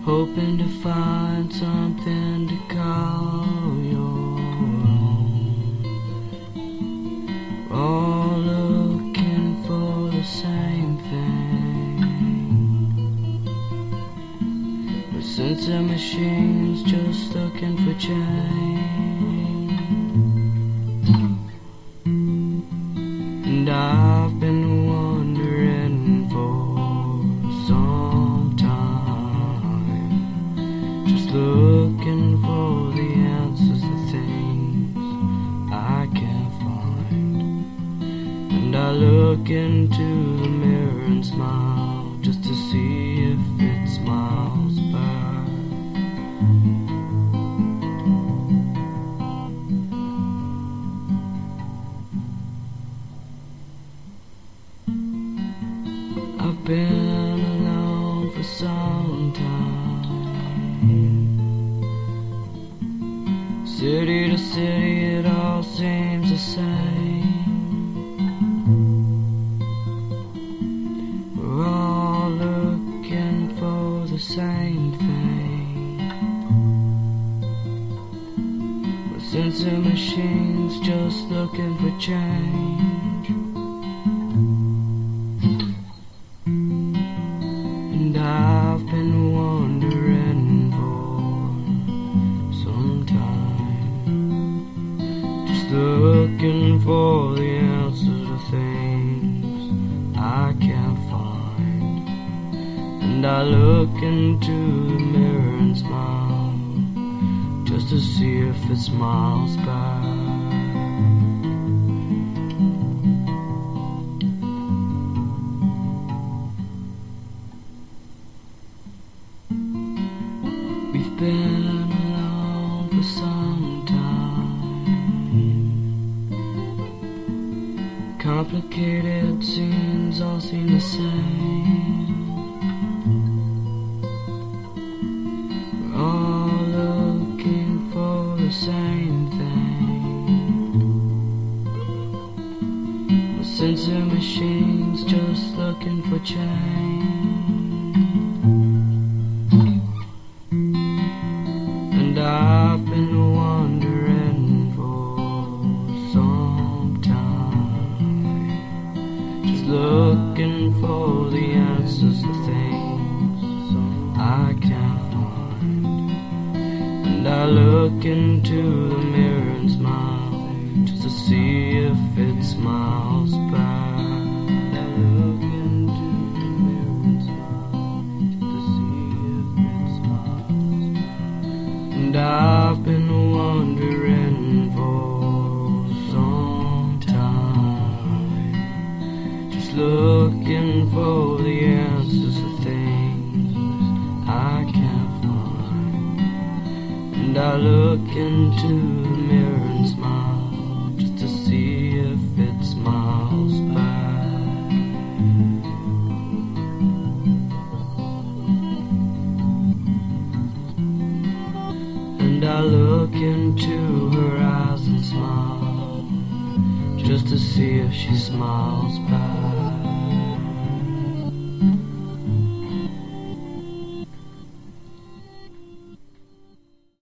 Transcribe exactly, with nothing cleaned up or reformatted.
hoping to find something to call your own. We're all looking for the same thing, but since the machine's just looking for change, and I've been wondering for some time, just looking for the answers to things I can't find. And I look into the mirror and smile just to see if it smiles back. I've been alone for some time. City to city, it all seems the same. We're all looking for the same thing, but since the machine's just looking for change, and I've been wondering for some time, just looking for the answers to things I can't find. And I look into the mirror and smile just to see if it smiles back. We've been alone for some time. Complicated scenes all seem the same. We're all looking for the same thing, but since the machine's just looking for change, and I've been wondering for some time, just looking for the answers to things I can't find. And I look into the mirror and smile just to see if it smiles back. I look into the mirror and smile just to see if it smiles back. And I've been wondering for some time, just looking for the answers to things I can't find. And I look into the mirror and smile just to see if it smiles back. And I look into her eyes and smile just to see if she smiles back.